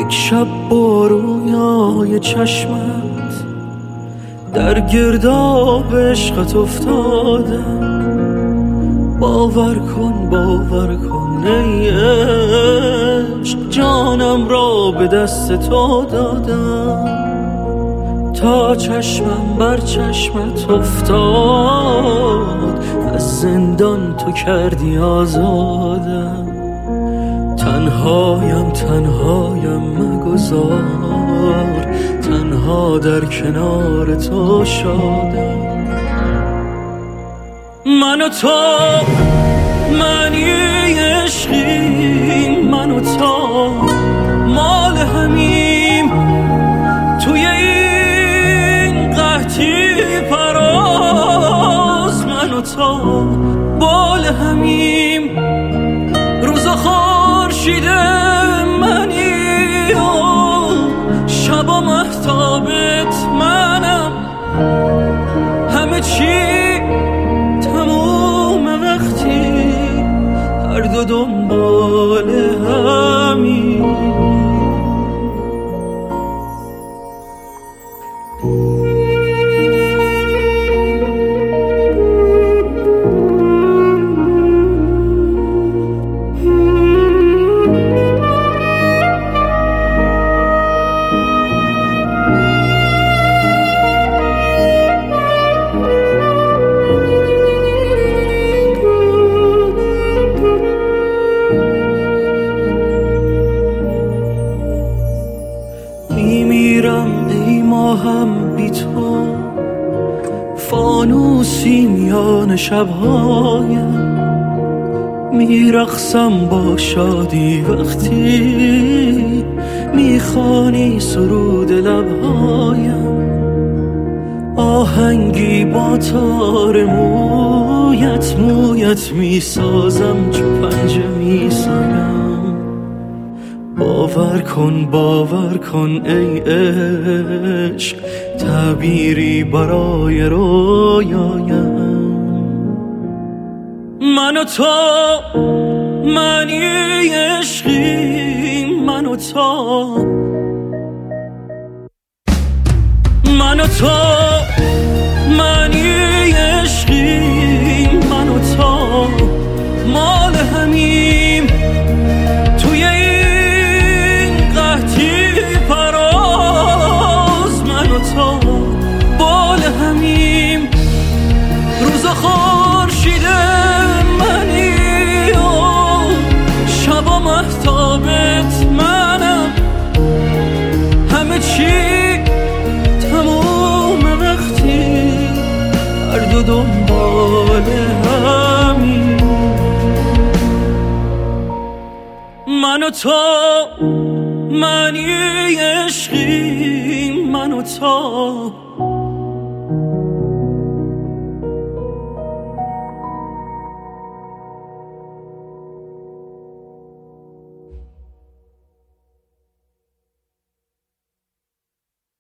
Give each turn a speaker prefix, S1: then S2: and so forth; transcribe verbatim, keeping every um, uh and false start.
S1: یک شب با رویای چشمت در گرداب عشقت افتادم. باور کن باور کن ای عشق، جانم را به دست تو دادم. تا چشمم بر چشمت افتاد، از زندان تو کردی آزادم. تنهایم تنهایم مگذار، تنها در کنار تو شادم. من و تو معنی عشقیم، من و تو مال همیم. توی این قحطی فراز، من و تو بال همیم. روز خورشید منی و شب و مهتابت منم. همه چی تموم وقتی هر دو دنبال همین. میمیرم ای ماهم بی تو، فانوسی میان شبهایم. میرقصم با شادی وقتی میخوانی سرود لبهایم. آهنگی با تار مویت مویت میسازم، چو پنجه میسایم. باور کن باور کن ای عشق، تعبیری برای رویایم. من و تو معنی عشقیم، من و تو من و تو معنی عشقیم، من و تو مال همیم. توی این قحطی فراز، من و تو بال همیم. روز خورشید منی و شب و مهتابت منم. همه چی تموم وقتی هر دو دنبال همین. من و تو معنی عشقیم، من و تو